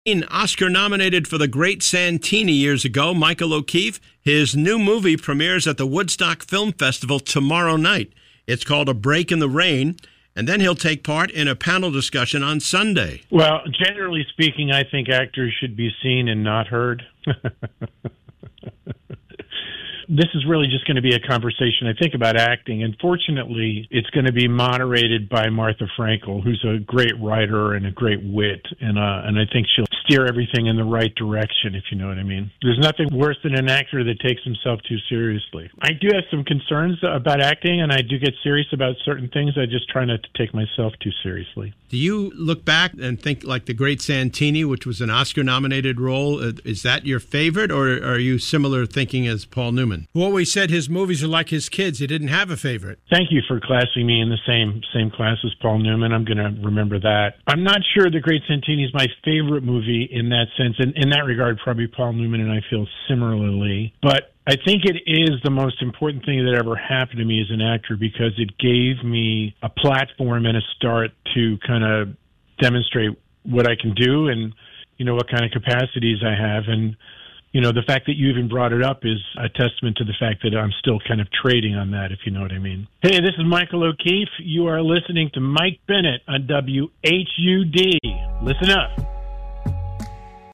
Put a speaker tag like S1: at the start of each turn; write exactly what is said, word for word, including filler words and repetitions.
S1: Oscar nominated for The Great Santini years ago, Michael O'Keefe. His new movie premieres at the Woodstock Film Festival tomorrow night. It's called A Break in the Rain, and then he'll take part in a panel discussion on Sunday.
S2: Well, generally speaking, I think actors should be seen and not heard. This is really just going to be a conversation, I think, about acting. And fortunately, it's going to be moderated by Martha Frankel, who's a great writer and a great wit. And uh, and I think she'll steer everything in the right direction, if you know what I mean. There's nothing worse than an actor that takes himself too seriously. I do have some concerns about acting, and I do get serious about certain things. I just try not to take myself too seriously.
S1: Do you look back and think like The Great Santini, which was an Oscar-nominated role, is that your favorite, or are you similar thinking as Paul Newman, who always said his movies are like his kids? He didn't have a favorite.
S2: Thank you for classing me in the same same class as Paul Newman. I'm going to remember that. I'm not sure The Great Santini is my favorite movie in that sense. And in that regard, probably Paul Newman and I feel similarly. But I think it is the most important thing that ever happened to me as an actor, because it gave me a platform and a start to kind of demonstrate what I can do and, you know, what kind of capacities I have. And, you know, the fact that you even brought it up is a testament to the fact that I'm still kind of trading on that, if you know what I mean. Hey, this is Michael O'Keefe. You are listening to Mike Bennett on W H U D. Listen up.